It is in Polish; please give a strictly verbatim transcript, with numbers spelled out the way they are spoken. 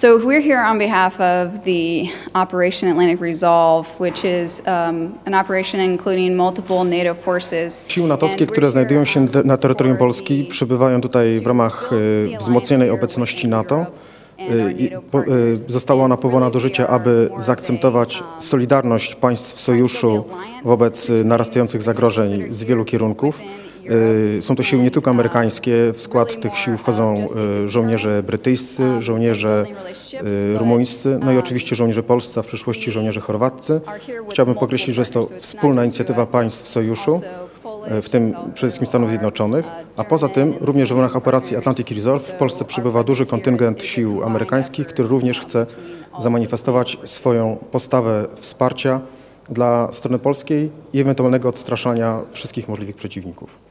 So we're here on behalf of the Operation Atlantic Resolve, which is um, an operation including multiple NATO forces. Siły natowskie, które znajdują się na terytorium Polski, przybywają tutaj w ramach e, wzmocnionej obecności NATO. I po, została ona powołana do życia, aby zaakcentować solidarność państw sojuszu wobec narastających zagrożeń z wielu kierunków. Są to siły nie tylko amerykańskie, w skład tych sił wchodzą żołnierze brytyjscy, żołnierze rumuńscy, no i oczywiście żołnierze polscy, a w przyszłości żołnierze chorwaccy. Chciałbym podkreślić, że jest to wspólna inicjatywa państw sojuszu, w tym przede wszystkim Stanów Zjednoczonych, a poza tym również w ramach operacji Atlantic Resolve w Polsce przybywa duży kontyngent sił amerykańskich, który również chce zamanifestować swoją postawę wsparcia dla strony polskiej i ewentualnego odstraszania wszystkich możliwych przeciwników.